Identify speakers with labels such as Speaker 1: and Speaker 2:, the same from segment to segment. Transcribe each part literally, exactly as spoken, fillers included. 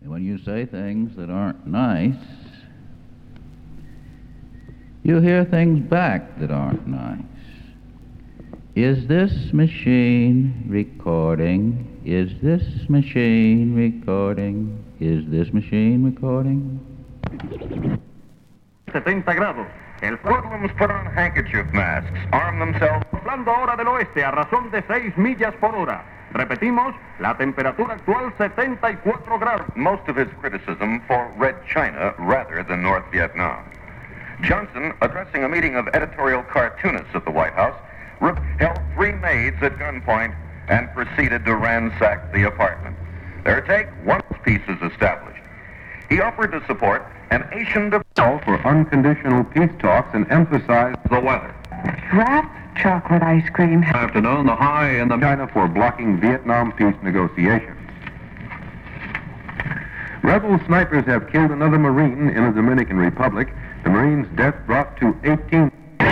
Speaker 1: when you say things that aren't nice, you hear things back that aren't nice. Is this machine recording? Is this machine recording? Is this machine recording?
Speaker 2: setenta grados.
Speaker 3: El hoodlums put on handkerchief masks, arm themselves.
Speaker 2: Soplando ahora del oeste a razón de seis millas por hora. Repetimos, la temperatura actual setenta y cuatro grados.
Speaker 3: Most of his criticism for Red China rather than North Vietnam. Johnson, addressing a meeting of editorial cartoonists at the White House, held three maids at gunpoint and proceeded to ransack the apartment. Their take, one peace is established. He offered to support an Asian call for unconditional peace talks and emphasized the weather.
Speaker 4: Wrapped chocolate ice cream.
Speaker 3: Afternoon, the high in the China for blocking Vietnam peace negotiations. Rebel snipers have killed another Marine in the Dominican Republic. The Marine's death brought to eighteen.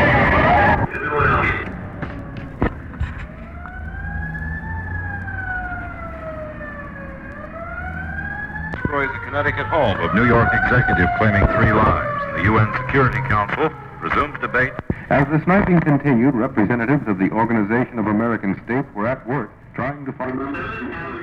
Speaker 5: Destroys the Connecticut home of New York executive claiming three lives. The U N Security Council resumes debate.
Speaker 3: As the sniping continued, representatives of the Organization of American States were at work trying to find...